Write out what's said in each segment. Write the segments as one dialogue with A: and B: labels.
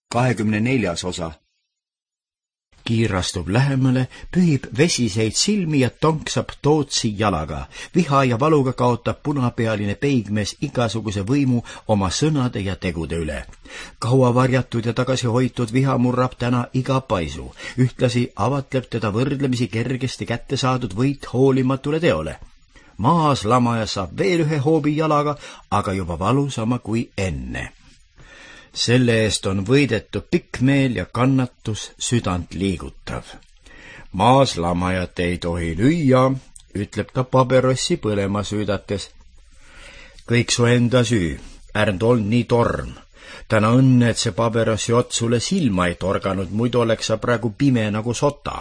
A: 24. osa.
B: Kiir astub lähemale, pühib vesiseid silmi ja tonksab Tootsi jalaga. Viha ja valuga kaotab punapealine peigmees igasuguse võimu oma sõnade ja tegude üle. Kaua varjatud ja tagasihoitud viha murrab täna iga paisu. Ühtlasi avatleb teda võrdlemisi kergesti kätte saadud võit hoolimatule teole. Maas lamaja saab veel ühe hoobi jalaga, aga juba valusama kui enne. Selle eest on võidetud pikk meel ja kannatus südant liigutav. Maas lamajat ei tohi lüüa, ütleb ta paberossi põlema süüdates. Kõik su enda süü, ärnd olnud nii torm. Täna õnne, et see paberossi ots sulle silma ei torganud, muidu oleks sa praegu pime nagu sota.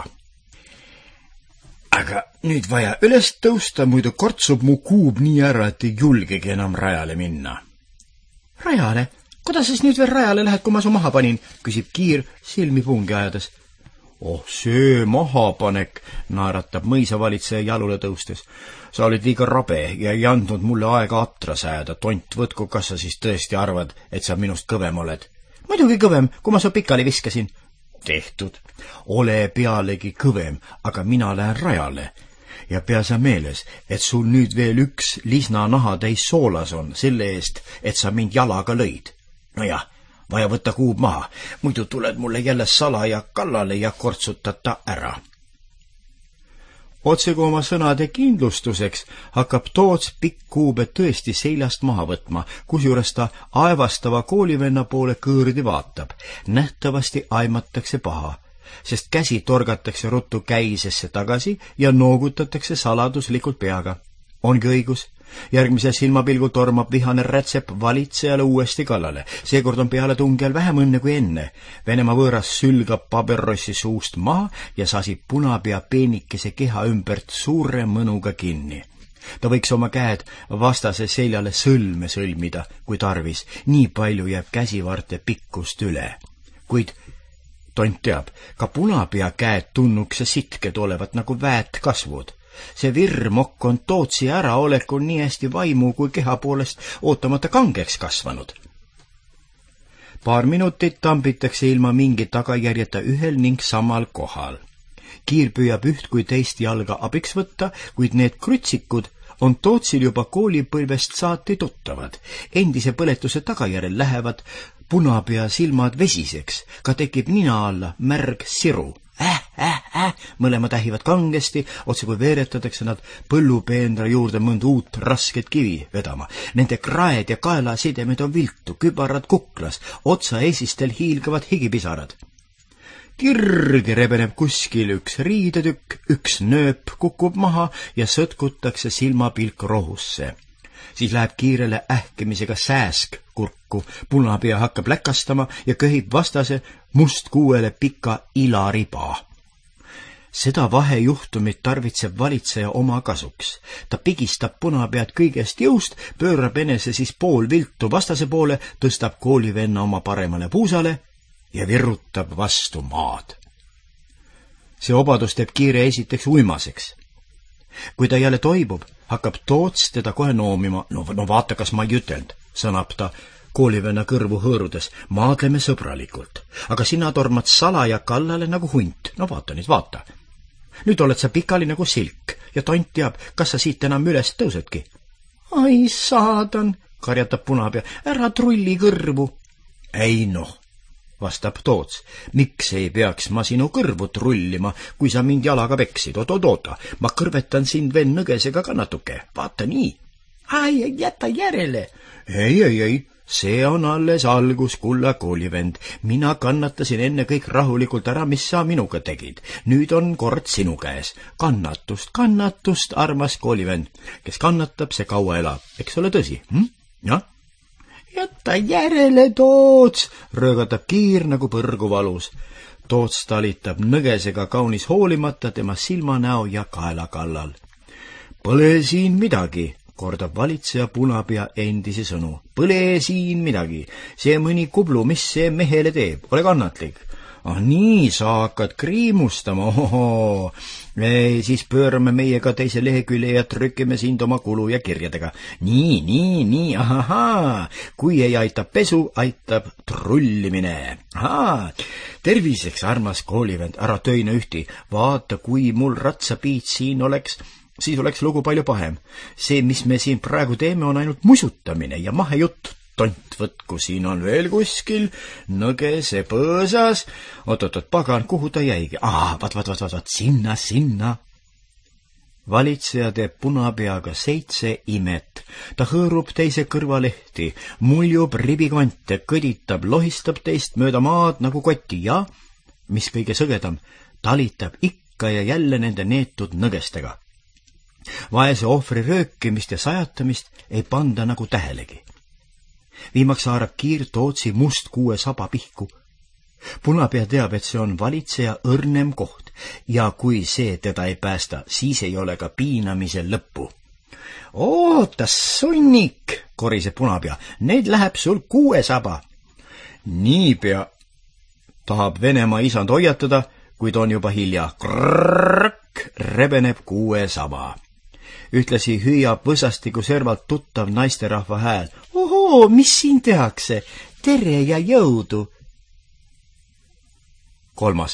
B: Aga nüüd vaja üles tõusta, muidu kortsub mu kuub nii ära, et ei julgegi enam rajale minna. Rajale? Kuidas siis nüüd veel rajale lähed, kui ma su maha panin, küsib Kiir silmi pungi ajades. Oh, see mahapanek, naeratab mõisavalitseja jalule tõustes. Sa olid liiga rabe ja ei andnud mulle aega atra sääda. Tont, võtku, kas sa siis tõesti arvad, et sa minust kõvem oled? Muidugi kõvem, kui ma su pikali viskasin. Tehtud. Ole pealegi kõvem, aga mina lähen rajale. Ja pea sa meeles, et sul nüüd veel üks lisna nahatäis soolas on selle eest, et sa mind jalaga lõid. Nojah, vaja võtta kuub maha, muidu tuled mulle jälle salaja kallale ja kortsutab ta ära. Otsegu oma sõnade kindlustuseks hakkab Toots pikk kuube tõesti seljast maha võtma, kusjuures ta aevastava koolivenna poole kõõrdi vaatab. Nähtavasti aimatakse paha, sest käsi torgatakse ruttu käisesse tagasi ja noogutatakse saladuslikult peaga. Ongi õigus. Järgmise silmapilgul tormab vihane rätsep valitsejale uuesti kallale. Seekord on peale tungel vähem õnne kui enne. Venemaa võõras sülgab paberrossi suust maha ja sasib punapea peenikese keha ümbert suure mõnuga kinni. Ta võiks oma käed vastase seljale sõlme sõlmida, kui tarvis. Nii palju jääb käsivarte pikkust üle. Kuid Tont teab, ka punapea käed tunnuks ja sitked olevat nagu väät kasvud. See virmokk on Tootsi äraolekul nii hästi vaimu kui keha poolest ootamata kangeks kasvanud. Paar minutit tambitakse ilma mingi tagajärjeta ühel ning samal kohal. Kiir püüab üht kui teist jalga abiks võtta, kuid need krutsikud on Tootsil juba koolipõlvest saati tuttavad. Endise põletuse tagajärjel lähevad punapea silmad vesiseks, ka tekib nina alla märg siru. Mõlemad ähivad kangesti, otse kui veeretatakse nad põllupeendra juurde mõnd uut rasket kivi vedama. Nende kraed ja kaelasidemed on viltu, kübarad kuklas, otsa esistel hiilgavad higipisarad. Kirgi rebeneb kuskil üks riidetükk, üks nööp kukub maha ja sõtkutakse silmapilk rohusse. Siis läheb kiirele ähkemisega sääsk kurku, punapea hakkab läkastama ja köhib vastase mustkuuele pika ilariba. Seda vahejuhtumit tarvitseb valitseja oma kasuks. Ta pigistab punapead kõigest jõust, pöörab enese siis pool viltu vastase poole, tõstab koolivenna oma paremale puusale ja virutab vastu maad. See obadus teeb Kiire esiteks uimaseks. Kui ta jälle toibub, hakkab Toots teda kohe noomima. No vaata, kas ma ei ütelnud, sõnab ta koolivenna kõrvu hõõrudes. Maadleme sõbralikult, aga sina tormad salaja kallale nagu hunt. No vaata nüüd, vaata. Nüüd oled sa pikali nagu silk ja Tont teab, kas sa siit enam üles tõusedki. Ai saadan, karjatab punapea, ära trulli kõrvu. Ei noh, vastab Toots, miks ei peaks ma sinu kõrvu trullima, kui sa mind jalaga peksid? Oota, ma kõrvetan sind veel nõgesega ka natuke, vaata nii. Ai, jäta järele. Ei, see on alles algus, kulla koolivend. Mina kannatasin enne kõik rahulikult ära, mis sa minuga tegid. Nüüd on kord sinu käes. Kannatust, armas koolivend. Kes kannatab, see kaua elab. Eks ole tõsi? Jah? Jätta järele, Toots, röögatab Kiir nagu põrgu valus. Toots talitab nõgesega kaunis hoolimata tema silmanäo ja kaela kallal. Pole siin midagi, kordab valitseja punapea endisi sõnu. Põle siin midagi. See mõni kublu, mis see mehele teeb, ole kannatlik. Nii, sa hakkad kriimustama, ohohoo. Siis pöörame meiega teise lehekülje ja trükime sind oma kulu ja kirjadega. Nii, ahahaa. Kui ei aita pesu, aitab trullimine. Terviseks, armas koolivend, ära töine ühti. Vaata, kui mul ratsapiit siin oleks, siis oleks lugu palju pahem. See, mis me siin praegu teeme, on ainult musutamine ja mahejutt. Tont, võtku, siin on veel kuskil nõgese põõsas. Oot, pagan, kuhu ta jäigi? Vaat, sinna. Valitseja teeb punapeaga 7 imet. Ta hõõrub teise kõrvalehti, muljub ribikonte, kõditab, lohistab teist mööda maad nagu kotti ja, mis kõige sõgedam, talitab ikka ja jälle nende neetud nõgestega. Vaese ohvri röökimist ja sajatamist ei panda nagu tähelegi. Viimaks haarab Kiir Tootsi must 6 saba pihku. Punapea teab, et see on valitseja õrnem koht ja kui see teda ei päästa, siis ei ole ka piinamisel lõppu. Oota, sunnik, koriseb Punapea, need läheb sul 6 saba. Niipea tahab Venemaa isand hoiatada, kuid on juba hilja. Krrrk, rebeneb 6 saba. Ühtlasi hüüab võsastiku servalt tuttav naisterahva hääl. Ohoo, mis siin tehakse? Tere ja jõudu! 3.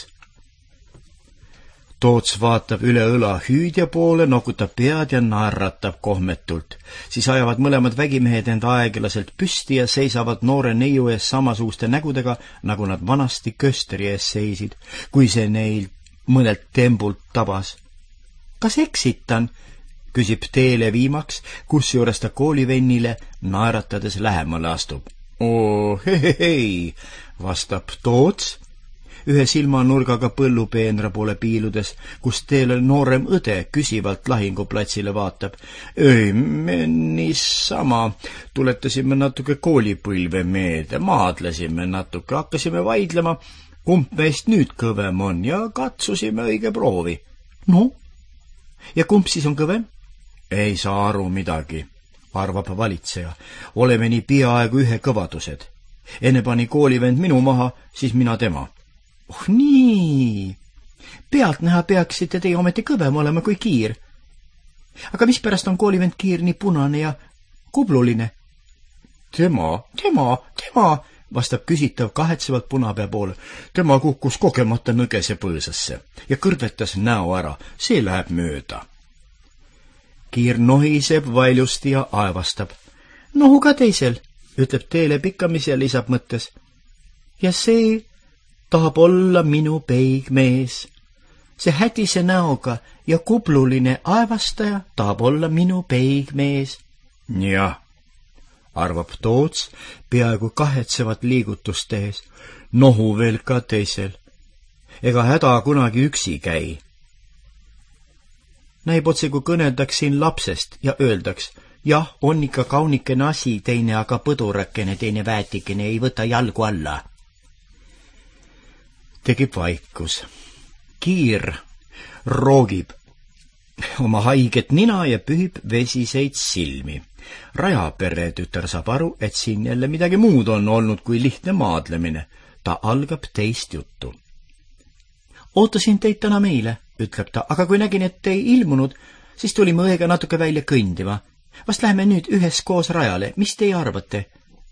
B: Toots vaatab üle õla hüüdja poole, nokutab pead ja naeratab kohmetult. Siis ajavad mõlemad vägimehed enda aeglaselt püsti ja seisavad noore neiu ees samasuguste nägudega, nagu nad vanasti kösteri ees seisid, kui see neil mõnelt tembult tabas. Kas eksitan? Küsib Teele viimaks, kusjuures ta koolivennile naeratades lähemale astub. Hei, vastab Toots, ühe silmanurgaga põllupeenra poole piiludes, kus Teele noorem õde küsivalt lahinguplatsile vaatab. Ei, me niisama tuletasime natuke koolipõlve meelde, maadlesime natuke, hakkasime vaidlema, kumb meist nüüd kõvem on ja katsusime õige proovi. No, ja kumb siis on kõvem? Ei saa aru midagi, arvab valitseja. Oleme nii peaaegu ühe kõvadused. Enne pani koolivend minu maha, siis mina tema. Nii. Pealtnäha peaksite teie ometi kõvem olema kui Kiir. Aga mispärast on koolivend Kiir nii punane ja kubluline? Tema, vastab küsitav kahetsevalt Punapea poole. Tema kukkus kogemata nõgese põõsasse ja kõrvetas näo ära. See läheb mööda. Kiir nohiseb vailust ja aevastab. Nohu ka teisel, ütleb Teele pikkamis ja lisab mõttes. Ja see tahab olla minu peigmees. See hätise näoga ja kubluline aevastaja tahab olla minu peigmees. Jah, arvab Toots peaaegu kahetsevat liigutust tehes. Nohu veel ka teisel. Ega häda kunagi üksi käi. Näib otse, kui kõneldaks siin lapsest ja öeldaks, jah, on ikka kaunikene asi, teine aga põdurakene, teine väetikene ei võta jalgu alla. Tegib vaikus. Kiir roogib oma haiget nina ja pühib vesiseid silmi. Rajapere tütar saab aru, et siin jälle midagi muud on olnud kui lihtne maadlemine. Ta algab teist juttu. Ootasin teid täna meile, ütleb ta, aga kui nägin, et ei ilmunud, siis tulime õega natuke välja kõndima. Vast läheme nüüd üheskoos rajale, mis teie arvate?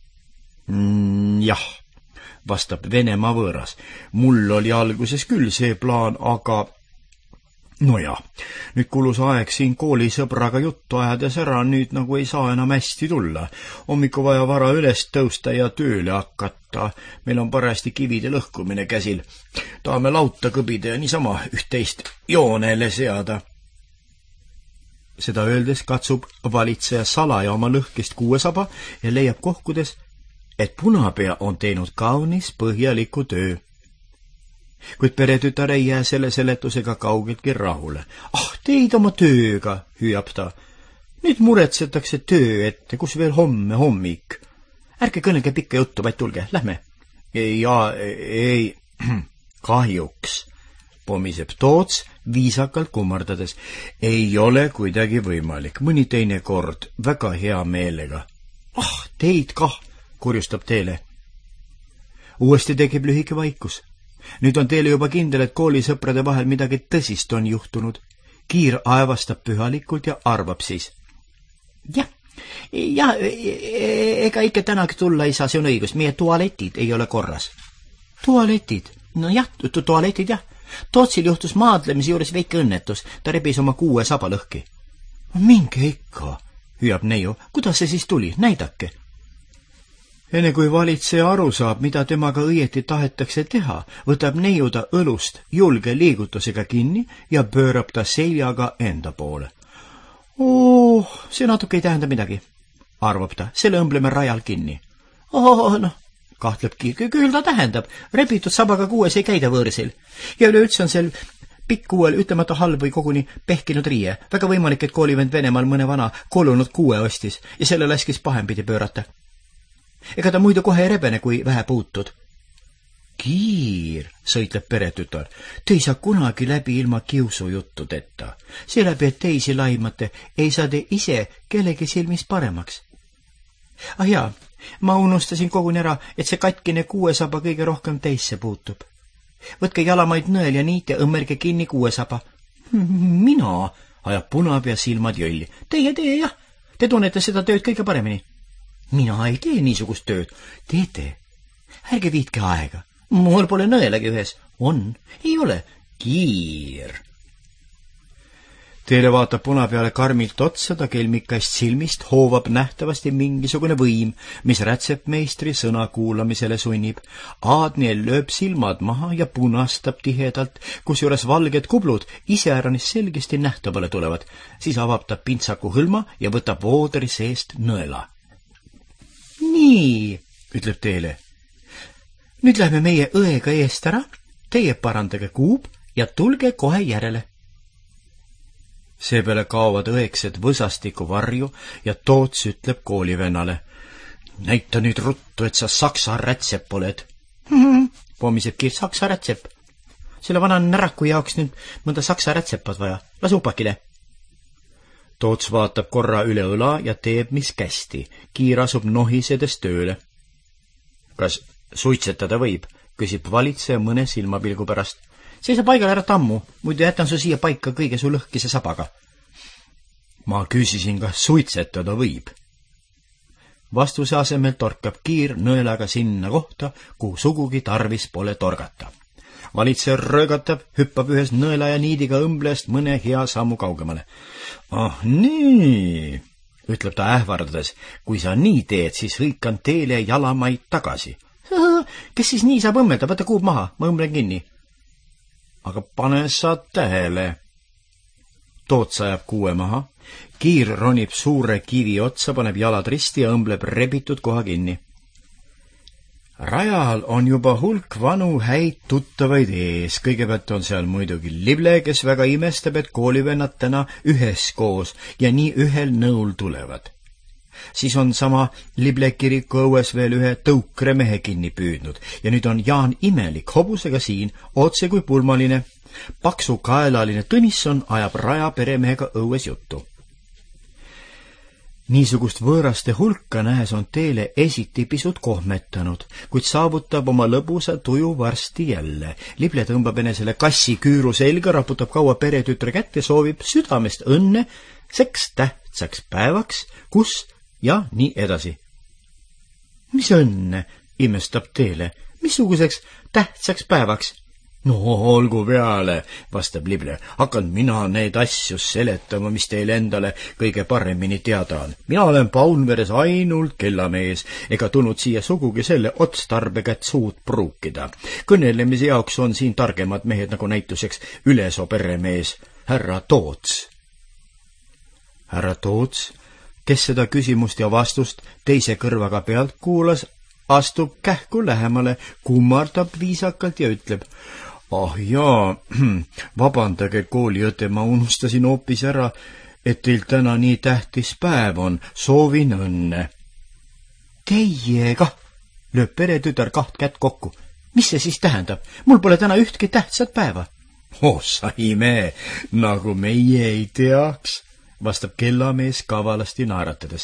B: Jah, vastab Venemaa võõras. Mul oli alguses küll see plaan, aga nojah, nüüd kulus aeg siin koolisõbraga juttu ajades ära, nüüd nagu ei saa enam hästi tulla. Hommiku vaja vara üles tõusta ja tööle hakata. Meil on parajasti kivide lõhkumine käsil. Tahame lauta kõbida ja niisama üht-teist joonele seada. Seda öeldes katsub valitseja salaja oma lõhkest 6 saba ja leiab kohkudes, et Punapea on teinud kaunis põhjaliku töö. Kuid peretütar ei jää selle seletusega kaugeltki rahule. Teid oma tööga, hüüab ta. Nüüd muretsetakse töö ette, kus veel homme hommik. Ärge kõnelge pikka juttu, vaid tulge, lähme. Ei, kahjuks, pomiseb Toots viisakalt kummardades. Ei ole kuidagi võimalik, mõni teine kord, väga hea meelega. Teid kah, kurjustab Teele. Uuesti tekib lühike vaikus. Nüüd on teile juba kindel, et koolisõprade vahel midagi tõsist on juhtunud. Kiir aevastab pühalikult ja arvab siis. Jah, ega ikka tänagi tulla ei saa, see on õigus. Meie tualetid ei ole korras. Tualetid? No jah, tualetid jah. Tootsil juhtus maadlemise juures väike õnnetus. Ta rebis oma 6 saba lõhki. Minge ikka, hüüab neiu. Kuidas see siis tuli? Näidake. Enne kui valitseja aru saab, mida temaga õieti tahetakse teha, võtab neiu ta õlust julge liigutusega kinni ja pöörab ta seljaga enda poole. See natuke ei tähenda midagi, arvab ta, selle õmbleme rajal kinni. Kahtleb Kiir, küll ta tähendab, rebitud sabaga 6 ei käida võõrsil. Ja üleüldse on sel pikk-6 ütlemata halb või koguni pehkinud riie. Väga võimalik, et koolivend Venemaal mõne vana kolunud 6 ostis ja selle laskis pahempidi pöörata. Ega ta muidu kohe ei rebene, kui vähe puutud. Kiir, sõitleb peretütar, te ei saa kunagi läbi ilma kiusujuttudeta. Seeläbi, et teisi laimate, ei saa te ise kellegi silmis paremaks. Jaa, ma unustasin koguni ära, et see katkine 6 saba kõige rohkem teisse puutub. Võtke jalamaid nõel ja niit ja õmmerge kinni 6 saba. Mina, ajab punapea silmad jõlli. Teie jah, te tunnete seda tööd kõige paremini. Mina ei tee niisugust tööd. Teete. Ärge viitke aega. Mul pole nõelagi ühes. On. Ei ole. Kiir. Teile vaatab puna peale karmilt otsa, ta kelmikast silmist hoovab nähtavasti mingisugune võim, mis rätsepmeistri sõna kuulamisele sunnib. Aadniel lööb silmad maha ja punastab tihedalt, kusjuures valged kublud iseäranis selgesti nähtavale tulevad. Siis avab ta pintsaku hõlma ja võtab voodri seest nõela. Nii, ütleb teile. Nüüd lähme meie õega eest ära, teie parandage kuub ja tulge kohe järele. Seepeale kaovad õeksed võsastiku varju ja Toots ütleb koolivennale. Näita nüüd ruttu, et sa saksa rätsep oled. Pomiseb Kiir, saksa rätsep. Selle vana näraku jaoks nüüd mõnda saksa rätsepat vaja. Las upakile. Toots vaatab korra üle õla ja teeb, mis kästi. Kiir asub nohisedes tööle. Kas suitsetada võib, küsib valitseja mõne silmapilgu pärast. Seisa paigal ära tammu, muidu jätan su siia paika kõige su lõhkise sabaga. Ma küsisin, kas suitsetada võib. Vastuse asemel torkab Kiir nõelaga sinna kohta, kuhu sugugi tarvis pole torgata. Valitseja röögatab, hüppab ühes nõela ja niidiga õmblest mõne hea sammu kaugemale. Nii, ütleb ta ähvardades. Kui sa nii teed, siis hõikan teele jalamaid tagasi. Kes siis nii saab õmmelda? Võta kuub maha, ma õmblen kinni. Aga pane sa tähele. Toots ajab 6 maha. Kiir ronib suure kivi otsa, paneb jalad risti ja õmbleb rebitud koha kinni. Rajal on juba hulk vanu häid tuttavaid ees. Kõigepealt on seal muidugi Lible, kes väga imestab, et koolivennad täna üheskoos ja nii ühel nõul tulevad. Siis on sama Lible kiriku õues veel ühe tõukre mehe kinni püüdnud ja nüüd on Jaan Imelik hobusega siin, otse kui pulmaline. Paksu kaelaline Tõnisson ajab Raja peremehega õues juttu. Niisugust võõraste hulka nähes on teele esiti pisut kohmetanud, kuid saavutab oma lõbusa tuju varsti jälle. Lible tõmbab enesele kassi küüru selga, raputab kaua peretütre kätte, soovib südamest õnne, seks tähtsaks päevaks, kus ja nii edasi. Mis õnne, imestab teele, missuguseks tähtsaks päevaks? No, olgu peale, vastab Lible. Hakkan mina need asju seletama, mis teile endale kõige paremini teada on. Mina olen Paunveres ainult kellamees, ega tulnud siia sugugi selle otstarbega, et suud pruukida. Kõnelemise jaoks on siin targemad mehed, nagu näituseks Ülesoo peremees, härra Toots. Härra Toots, kes seda küsimust ja vastust teise kõrvaga pealt kuulas, astub kähku lähemale, kummardab viisakalt ja ütleb: jaa, vabandage kooliõde, ma unustasin hoopis ära, et teil täna nii tähtis päev on, soovin õnne. Teiega, lööb peretütar 2 kätt kokku. Mis see siis tähendab? Mul pole täna ühtki tähtsat päeva. Sa ime, nagu meie ei teaks, vastab kellamees kavalasti naeratades.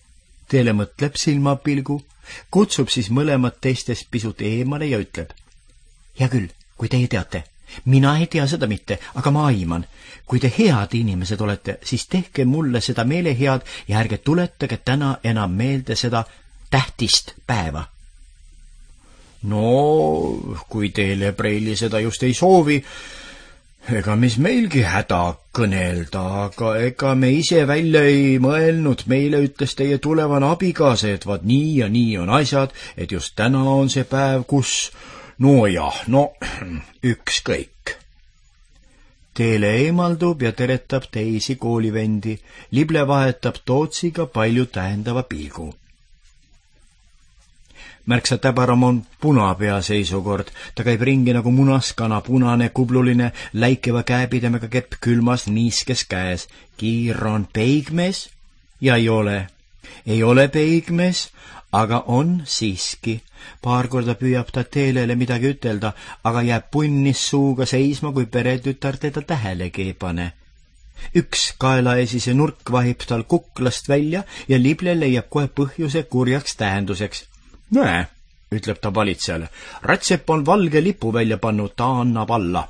B: Teele mõtleb silmapilgu, kutsub siis mõlemad teistest pisut eemale ja ütleb: Hea küll, kui teie teate. Mina ei tea seda mitte, aga ma aiman. Kui te head inimesed olete, siis tehke mulle seda meelehead ja ärge tuletage täna enam meelde seda tähtist päeva. No, kui teile, Preili, seda just ei soovi, ega mis meilgi häda kõnelda, aga ega me ise välja ei mõelnud. Meile ütles teie tulevane abikaasa, et vaat nii ja nii on asjad, et just täna on see päev, kus... No jah, no ükskõik. Teele eemaldub ja teretab teisi koolivendi. Lible vahetab Tootsiga palju tähendava pilgu. Märksa täbaram on punapea seisukord. Ta käib ringi nagu munaskana, punane, kubluline, läikeva käepidemega kepp külmas niiskes käes. Kiir on peigmees ja ei ole peigmees, aga on siiski. Paar korda püüab ta Teelele midagi ütelda, aga jääb punnis suuga seisma, kui peretütar teda tähelegi ei pane. Üks kaelaesise nurk vahib tal kuklast välja ja Lible leiab kohe põhjuse kurjaks tähenduseks. Näe, ütleb ta valitsejale, Rätsep on valge lipu välja pannud, ta annab alla.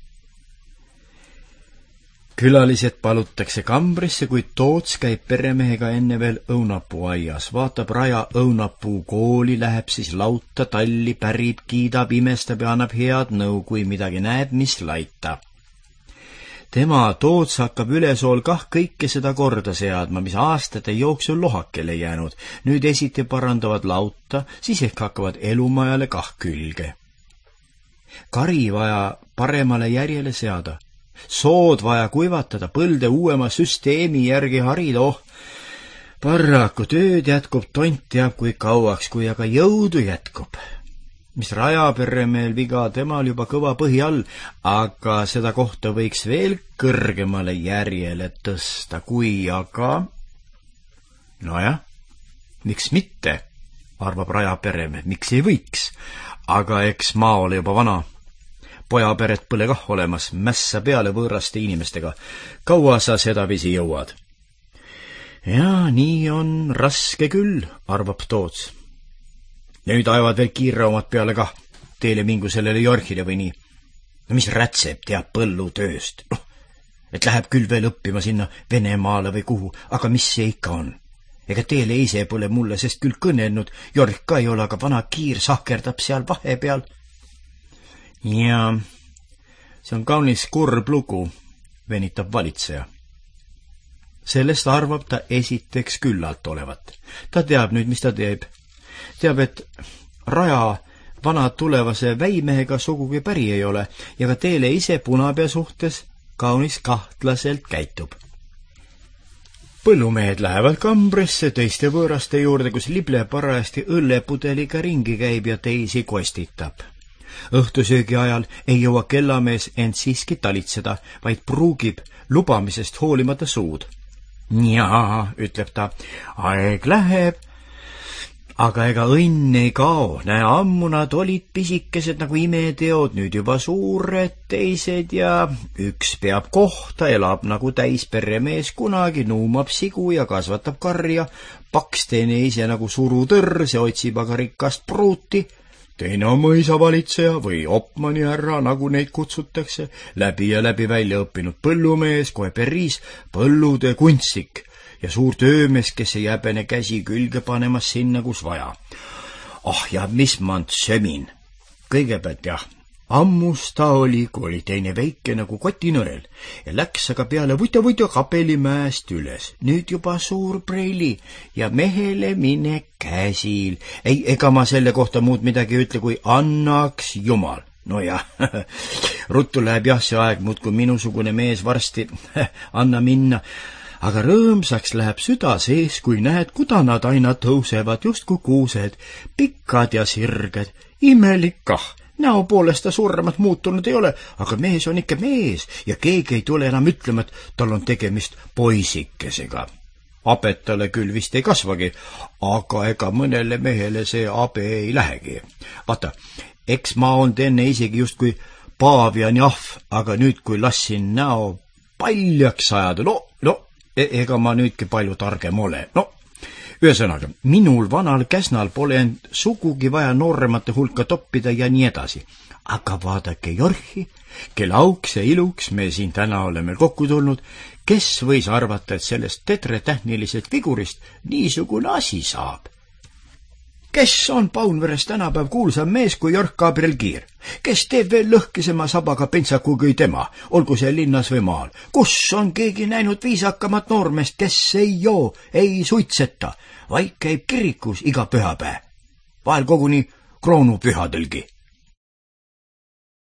B: Külalised palutakse kambrisse, kuid Toots käib peremehega enne veel õunapuuaias. Vaatab Raja õunapuu kooli, läheb siis lauta, talli, pärib, kiidab, imestab ja annab head nõu, kui midagi näeb, mis laita. Tema, Toots, hakkab ülesool kah kõike seda korda seadma, mis aastate jooksul lohakele jäänud. Nüüd esiti parandavad lauta, siis ehk hakkavad elumajale kah külge. Kari vaja paremale järjele seada. Sood vaja kuivatada, põlde uuema süsteemi järgi harida, paraku tööd jätkub, tont teab kui kauaks, kui aga jõudu jätkub. Mis Raja peremehel viga, temal juba kõva põhi all, aga seda kohta võiks veel kõrgemale järjele tõsta, kui aga... Nojah, miks mitte, arvab Raja peremees, miks ei võiks, aga eks ma ole juba vana. Pojaperet põle kah olemas, mässa peale võõraste inimestega. Kaua sa sedavisi jõuad? Ja nii on raske küll, arvab Toots. Nüüd ajavad veel kiirraumad peale kah, Teele mingu sellele Jorgile või nii. No mis Rätsep teab põllutööst? Et läheb küll veel õppima sinna Venemaale või kuhu, aga mis see ikka on? Ega Teele ise pole mulle sest küll kõnelnud, Jorg ka ei ole, aga vana kiir sahkerdab seal vahepeal. Ja see on kaunis kurb lugu, venitab valitseja. Sellest arvab ta esiteks küllalt olevat. Ta teab nüüd, mis ta teeb. Teab, et Raja vana tulevase väimehega sugugi päri ei ole ja ka Teele ise punapea suhtes kaunis kahtlaselt käitub. Põllumehed lähevad kambrisse teiste võõraste juurde, kus Lible parajasti õllepudeliga ringi käib ja teisi kostitab. Õhtusöögi ajal ei jõua kellamees end siiski talitseda, vaid pruugib lubamisest hoolimata suud. Jaa, ütleb ta, aeg läheb, aga ega õnn ei kao. Näe, ammu nad olid pisikesed nagu imeteod, nüüd juba suured teised ja üks peab kohta, elab nagu täisperemees kunagi, nuumab sigu ja kasvatab karja, paks teine ise nagu surutõrr, see otsib aga rikast pruuti. Teine on mõisavalitseja või opmani härra, nagu neid kutsutakse, läbi ja läbi välja õppinud põllumees, kohe päris põllude kuntsik ja suur töömees, kes ei jäbene käsi külge panemas sinna, kus vaja. Ja mis ma sömin? Kõigepealt jah, ammus ta oli, kui oli teine väike nagu kotinõel ja läks aga peale võtja kapelimäest üles. Nüüd juba suur Preili ja mehele mine käsil. Ei, ega ma selle kohta muud midagi ütle, kui annaks jumal. No jah, ruttu läheb jah see aeg, muudkui minusugune mees varsti, anna minna. Aga rõõmsaks läheb süda sees, kui näed, kuda nad aina tõusevad, justkui kuused, pikkad ja sirged, imelik kah. Näo poolest ta suuremat muutunud ei ole, aga mees on ikka mees ja keegi ei tule enam ütlema, et tal on tegemist poisikesega. Abed talle küll vist ei kasvagi, aga ega mõnele mehele see abe ei lähegi. Vaata, eks ma on enne isegi just kui paavian jahv, aga nüüd kui lassin näo paljaks ajada, ega ma nüüdki palju targem ole. Ühesõnaga, minul vanal Käsnal pole end sugugi vaja nooremate hulka toppida ja nii edasi. Aga vaadake Jorhi, kelle auks ja iluks me siin täna oleme kokku tulnud, kes võis arvata, et sellest tetretähnilisest figurist niisugune asi saab? Kes on Paunveres tänapäev kuulsam mees kui Jork Gabriel Kiir? Kes teeb veel lõhkisema sabaga pentsaku kui tema, olgu see linnas või maal? Kus on keegi näinud viisakamat noormest, kes ei joo, ei suitseta, vaid käib kirikus iga pühapäev? Vahel koguni kroonupühadelgi.